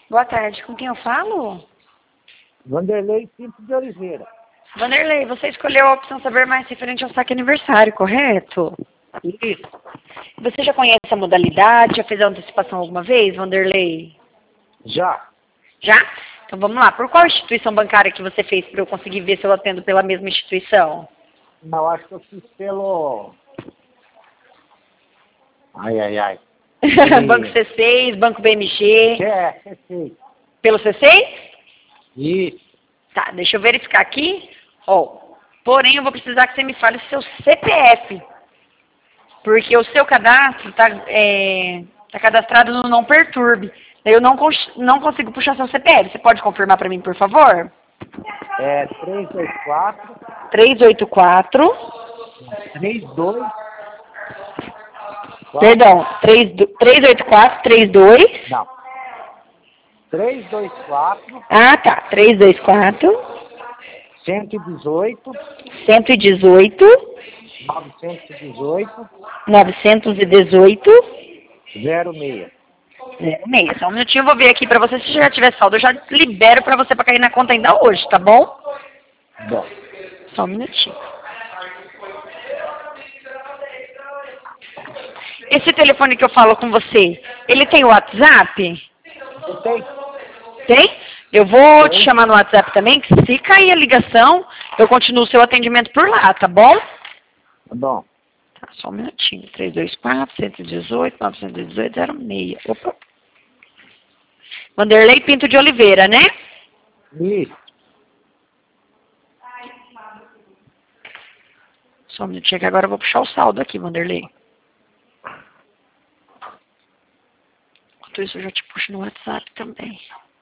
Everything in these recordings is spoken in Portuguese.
Boa tarde, com quem eu falo? Vanderlei Pinto de Oliveira. Vanderlei, você escolheu a opção saber mais referente ao saque aniversário, correto? Isso. Você já conhece a modalidade? Já fez a antecipação alguma vez, Vanderlei? Já. Já? Então vamos lá. Por qual instituição bancária que você fez para eu conseguir ver se eu atendo pela mesma instituição? Não, acho que eu fiz pelo... Ai. Banco C6, Banco BMG. C6. Pelo C6? Isso. Tá, deixa eu verificar aqui. Porém, eu vou precisar que você me fale o seu CPF. Porque o seu cadastro tá cadastrado no Não Perturbe. Daí eu não consigo puxar seu CPF. Você pode confirmar para mim, por favor? É 324... 384. 32... Perdão, 384, 32. Não. 324... Ah, tá. 324. 118... 118. 918... 918. 06. 06. Só um minutinho, eu vou ver aqui pra você. Se já tiver saldo, eu já libero pra você pra cair na conta ainda hoje, tá bom? Bom. Só um minutinho. Esse telefone que eu falo com você, ele tem WhatsApp? Tem? Tem? Eu vou te chamar no WhatsApp também, que se cair a ligação, eu continuo o seu atendimento por lá, tá bom? Tá bom. Tá, só um minutinho. 324, 118, 918, 06. Opa. Vanderlei Pinto de Oliveira, né? Isso. Só um minutinho que agora eu vou puxar o saldo aqui, Vanderlei. Enquanto isso, eu já te puxo no WhatsApp também.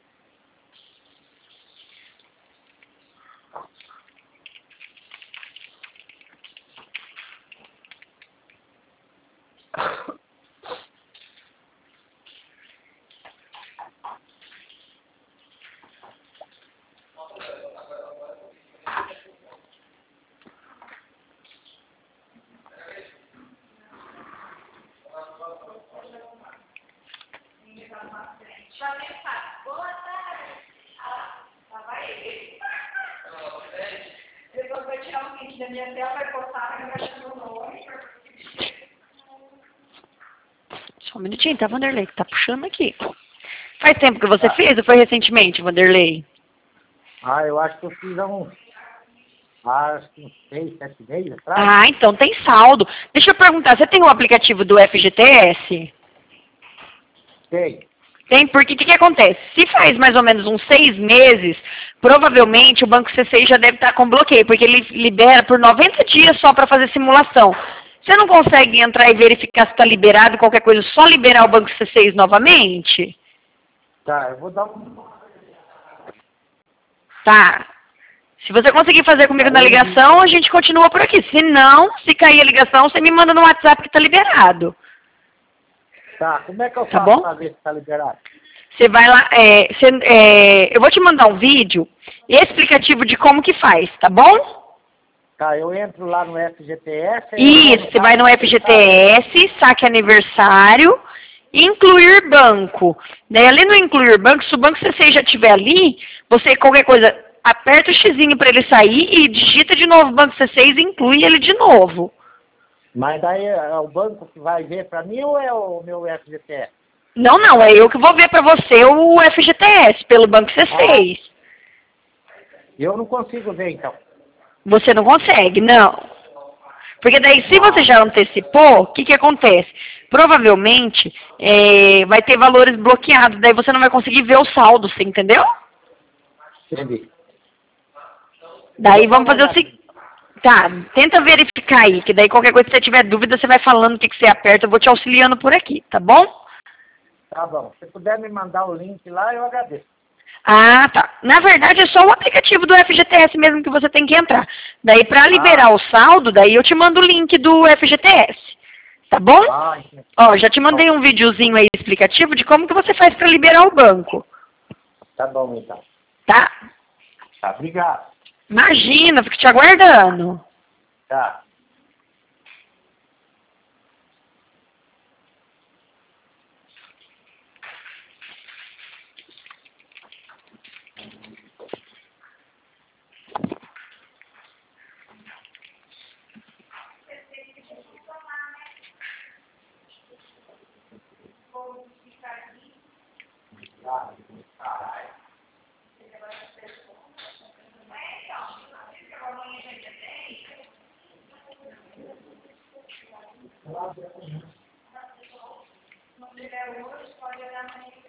Depois vai tirar um print da minha tela, vai postar, vai baixar meu nome. Só um minutinho, tá, Vanderlei? Que tá puxando aqui. Faz tempo que você fez ou foi recentemente, Vanderlei? Eu acho que eu fiz há uns 6, 7 meses atrás. Ah, então tem saldo. Deixa eu perguntar, você tem o aplicativo do FGTS? Tem. Tem, porque o que acontece? Se faz mais ou menos uns 6 meses, provavelmente o Banco C6 já deve estar com bloqueio, porque ele libera por 90 dias só para fazer simulação. Você não consegue entrar e verificar se está liberado, qualquer coisa, só liberar o Banco C6 novamente? Tá, eu vou dar um... Tá. Se você conseguir fazer comigo na ligação, a gente continua por aqui. Se não, se cair a ligação, você me manda no WhatsApp que está liberado. Tá, como é que eu Tá faço bom? pra ver se tá liberado? Você vai lá, eu vou te mandar um vídeo explicativo de como que faz, tá bom? Tá, eu entro lá no FGTS... Isso, você vai no FGTS, saque aniversário, incluir banco. Daí ali no incluir banco, se o banco C6 já estiver ali, você qualquer coisa, aperta o xizinho para ele sair e digita de novo o banco C6 e inclui ele de novo. Mas daí é o banco que vai ver pra mim ou é o meu FGTS? Não, é eu que vou ver para você o FGTS pelo banco C6. Eu não consigo ver, então. Você não consegue, não. Porque daí, se você já antecipou, o que acontece? Provavelmente, vai ter valores bloqueados, daí você não vai conseguir ver o saldo, você entendeu? Entendi. Daí vamos fazer o seguinte. Tá, tenta verificar aí, que daí qualquer coisa que você tiver dúvida, você vai falando o que você aperta, eu vou te auxiliando por aqui, tá bom? Tá bom. Se puder me mandar o link lá, eu agradeço. Ah, tá. Na verdade, é só o aplicativo do FGTS mesmo que você tem que entrar. Daí, para liberar o saldo, daí eu te mando o link do FGTS. Tá bom? Entendi. Ó, já te mandei um videozinho aí explicativo de como que você faz para liberar o banco. Tá bom, então. Tá? Tá, obrigado. Imagina, fico te aguardando. Tá. Não tiver hoje, pode olhar amanhã.